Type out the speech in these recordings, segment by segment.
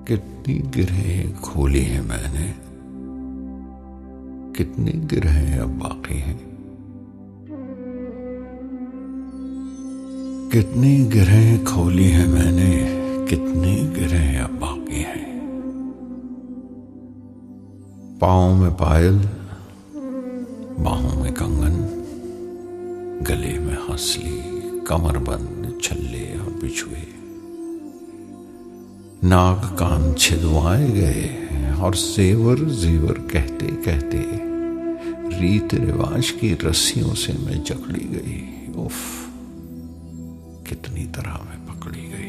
कितनी गिरहें खोली हैं मैंने, कितनी गिरहें अब बाकी हैं। कितनी गिरहें खोली हैं मैंने, कितनी गिरहें अब बाकी हैं। पाँव में पायल, बाहों में कंगन, गले में हंसली, कमरबंद, छल्ले और बिछुए। नाग कान छिदवाए गए और सेवर जीवर कहते कहते रीत रिवाज की रस्सियों से मैं जकड़ी गई। उफ, कितनी तरह में पकड़ी गई।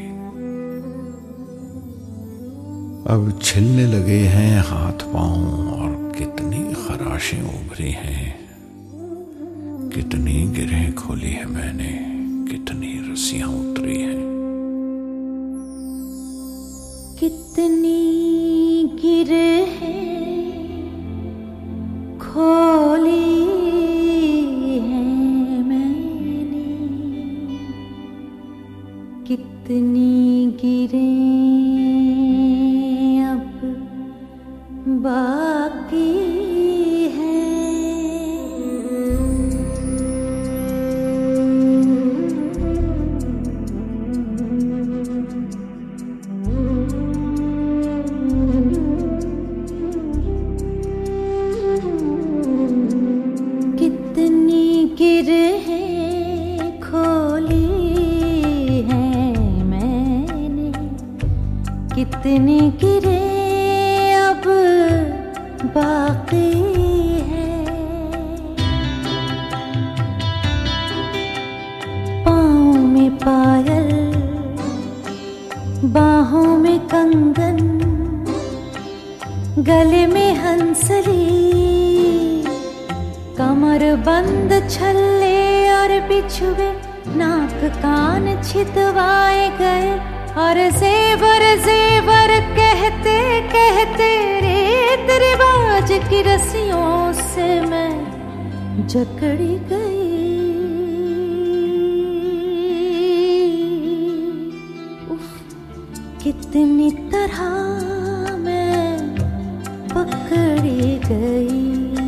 अब छिलने लगे हैं हाथ पांव और कितनी खराशें उभरी हैं। कितनी गिरहें खोली है मैंने, कितनी रस्सियां उतरी हैं। कितनी गिरहें खोली हैं मैंने, कितनी गिरें अब बाकी गिरहें खोली हैं मैंने, कितनी गिरहें अब बाकी हैं। पाँव में पायल, बाहों में कंगन, गले में हंसली, कमर बंद, छल्ले और बिछुए। नाक कान छिदवाए गए और जेवर जेवर कहते कहते रीत रिवाज की रस्सियों से मैं जकड़ी गई। उफ, कितनी तरह मैं पकड़ी गई।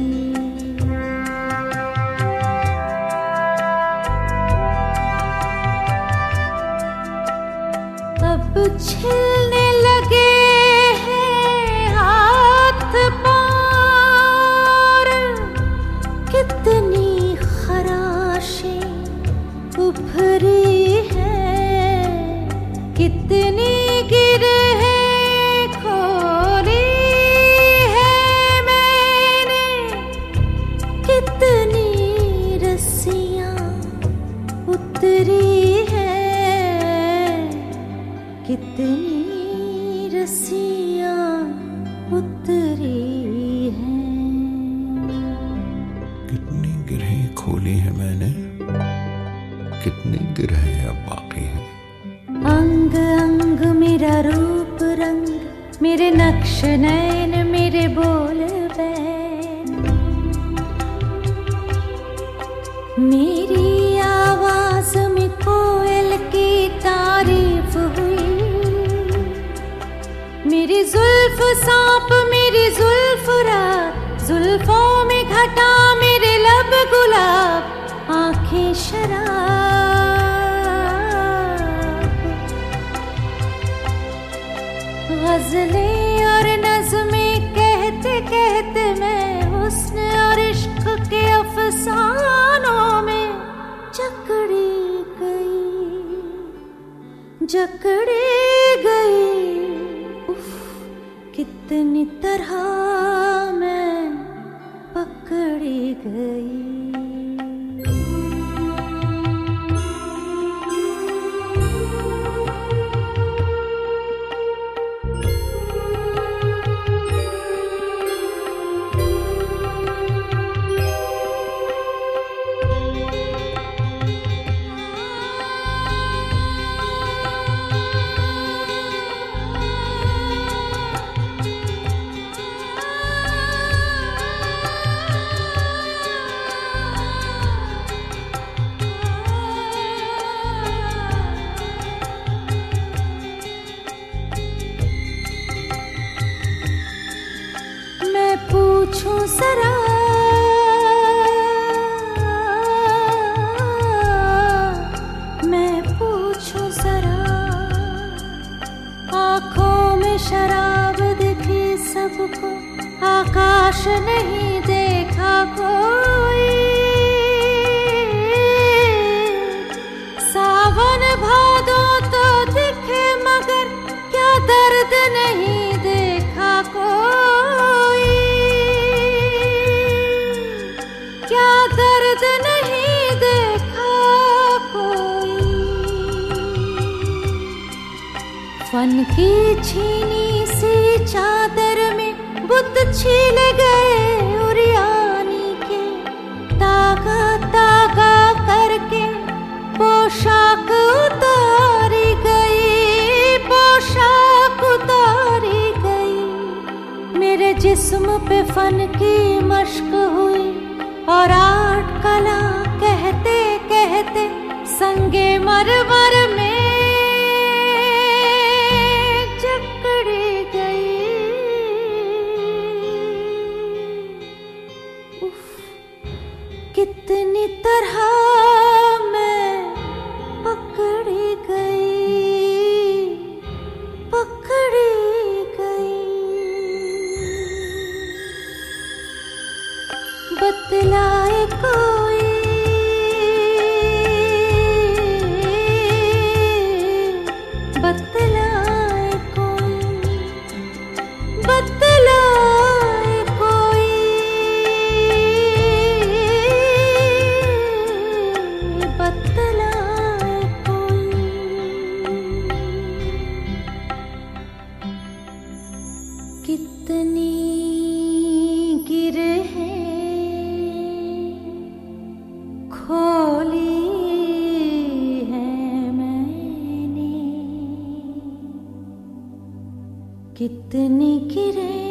अब छिलने लगे हैं हाथ पांव, कितनी खराशें उभरी हैं। कितनी गिरहें खोली हैं मैंने, कितनी रस्सियां उतरी हैं। कितनी रस्सियां उतरी हैं। कितनी गिरहें खोली हैं मैंने, कितनी गिरहें अब बाकी हैं। अंग अंग मेरा रूप रंग, मेरे नक्श नैन, मेरे बोल बैन, मेरी आवाज में कोयल की तारीफ हुई। मेरी जुल्फ सांप, मेरी जुल्फ रात, जुल्फों में घटा, मेरे लब गुलाब, आंखें शराब। गजलें और नज़्में कहते कहते मैं हुस्न और इश्क के अफसानों में जकड़ी गई, जकड़ी गई। उफ, कितनी तरह मैं पकड़ी गई। पूछूं जरा, मैं पूछूं जरा, आँखों में शराब दिखी सबको, आकाश नहीं देखा कोई, सावन भादो तो दिखे मगर क्या दर्द नहीं देखा कोई, क्या दर्द नहीं देखा कोई। फन की छीनी सी चादर में बुत छील गए उरियानी के, तागा तागा करके पोशाक उतारी गई, पोशाक उतारी गई। मेरे जिस्म पे फन की मश्क हुई और आर्ट कला कहते कहते संगे मरमर में जकड़ी गई। उफ, कितनी तरह मैं पकड़ी गई, पकड़ी गई। बतलाए कोई, बतलाए कोई, बतलाए कोई, बतलाए कोई। कितनी गिरे खोली है मैंने, कितनी गिरे